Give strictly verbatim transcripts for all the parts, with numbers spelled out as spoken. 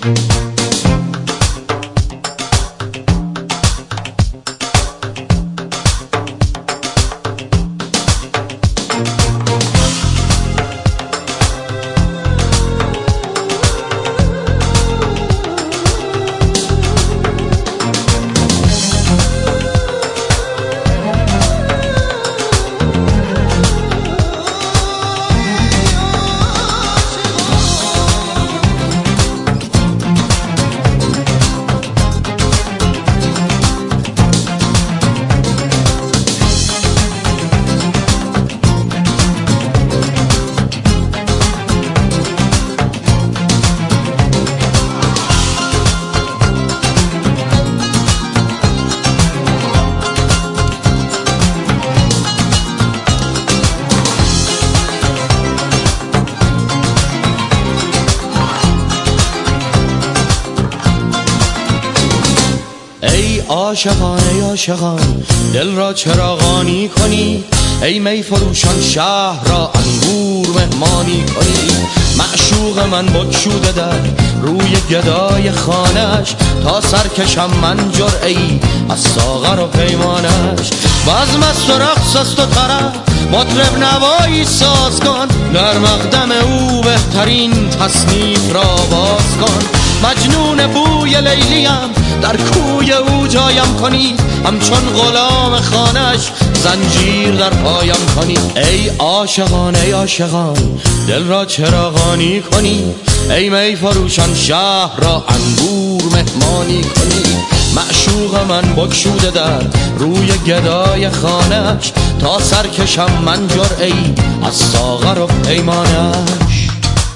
ای عاشقان ای عاشقان دل را چراغانی کنید، ای می فروشان شهر را انگور مهمانی کنید. معشوق من بگشوده در روی گدای خانش، تا سرکشم من جرعه‌ای از ساغر و پیمانش. بزم است و رقص است و طرب، مطرب نوایی ساز کن، در مقدم او بهترین تصنیف را باز کن. مجنون بوی لیلیم در کوی او جایم کنید، همچون غلام خانش زنجیر در پایم کنید. ای عاشقان ای عاشقان دل را چراغانی کنید، ای می فروشان شهر را انگور مهمانی کنید. معشوق من بگشوده در روی گدای خانش، تا سرکشم من جرعه‌ای از ساغر و پیمانش.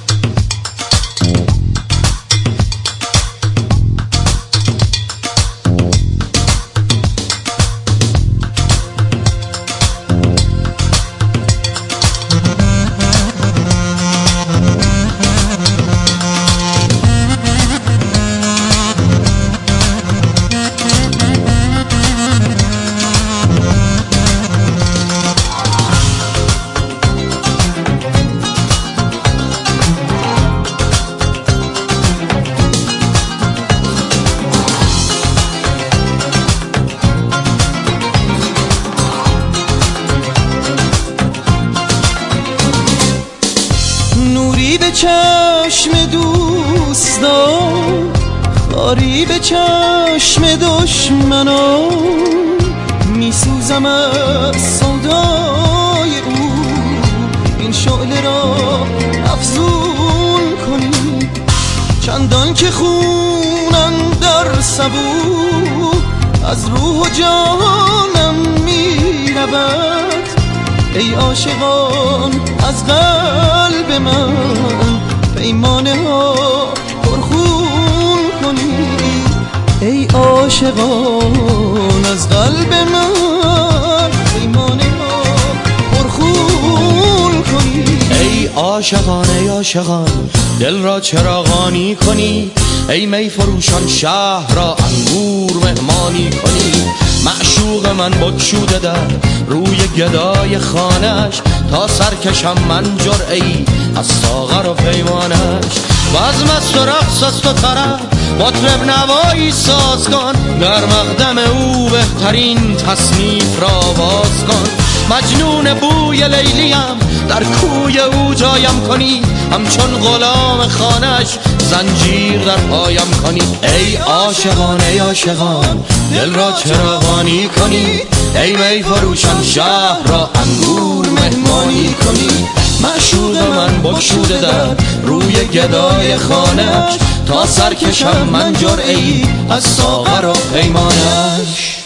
نوری به چشم دوستان، خاری به چشم دشمنان، میسوزم از سودای او، این شعله را افزون کنید. چندان که خونم در سبو از روح و جانم میرود، ای عاشقان از قلب من پیمانه ها پرخون کنید. ای عاشقان از قلب من پیمانه ها پرخون کنید. ای عاشقان ای عاشقان دل را چراغانی کنید، ای می فروشان شهر را انگور مهمانی کنید. معشوق من بگشوده در روی گدای خانش، تا سرکشم من جرعه‌ای از ساغر و پیمانش. بزم است و رقص است و طرب، مطرب نوایی ساز کن، در مقدم او بهترین تصنیف را باز کن. مجنون بوی لیلیم در کوی او جایم کنید، همچون غلام خانش زنجیر در پایم کنید. ای عاشقان ای عاشقان دل را چراغانی کنید، ای می فروشان شهر را انگور مهمانی کنید. معشوق من بگشوده در روی گدای خانش، تا سرکشم من جرعه‌ای از ساغر و پیمانش.